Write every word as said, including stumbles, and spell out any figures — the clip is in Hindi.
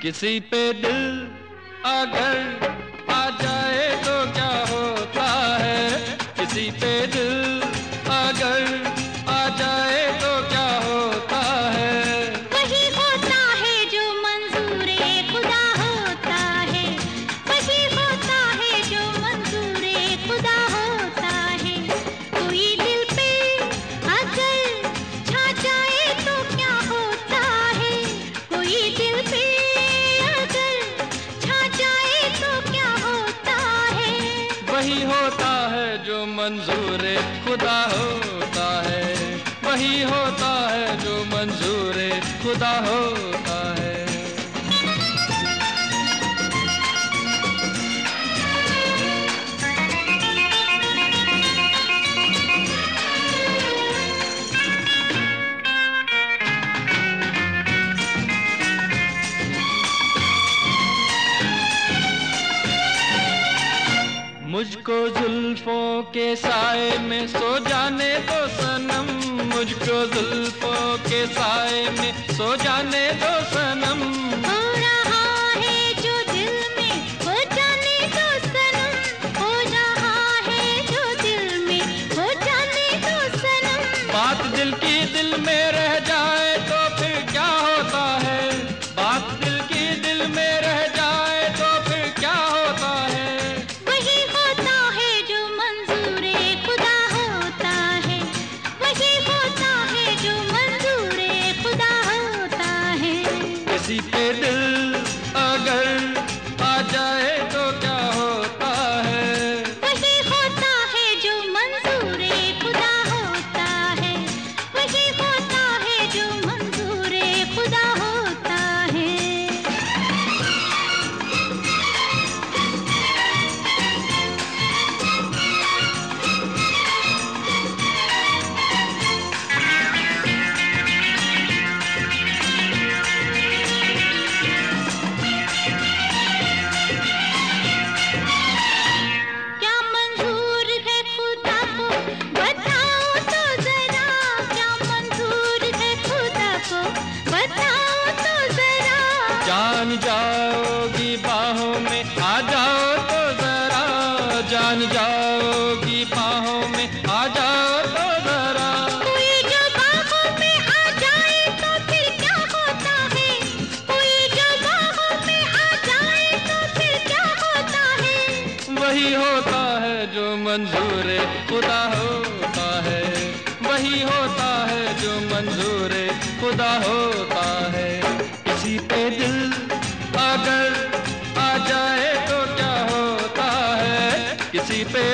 किसी पे दिल अगर आ जाए तो क्या होता है, किसी पे दिल अगर आ जाए तो क्या होता है। वही होता है जो मंजूरे खुदा होता है, वही होता है जो मंजूरे खुदा होता है। कोई दिल पे अगर छा जाए तो क्या होता है, कोई दिल पे अगर छा जाए तो क्या होता है। वही होता है जो मंजूरे खुदा होता है, वही होता है जो मंजूरे खुदा होता है। मुझको जुल्फों के साए में सो जाने दो सनम, मुझको जुल्फों के साए में सो जाने दो सनम। हो रहा है जो दिल में हो जाने दो सनम, हो रहा है जो दिल में हो जाने दो सनम। बात दिल की दिल में रह जाए तो फिर क्या होता है, बात दिल की दिल में रह जाए तो फिर क्या होता है। वही होता है जो मंजूरे खुदा होता है, वही होता है जो मंजूरे खुदा होता है। किसी पे दिल अगर आ जाए तो क्या होता है, वही होता है जो मंजूरे खुदा होता है, वही होता है जो मंजूरे खुदा होता है। क्या मंजूर है खुदा को बताओ तो जरा, क्या मंजूर है खुदा को बताओ तो जरा। जान जाओगी बाहों में आ जाओ तो जरा, जान जाओगी बाहों में आ जाओ तो जरा। कोई जो बाहों में आ जाए तो फिर क्या होता है, कोई जो बाहों में आ जाए तो फिर क्या होता है। वही होता है जो मंजूरे खुदा होता है, वही होता है जो मंजूरे खुदा होता है। किसी पे दिल अगर आ जाए तो क्या होता है, किसी पे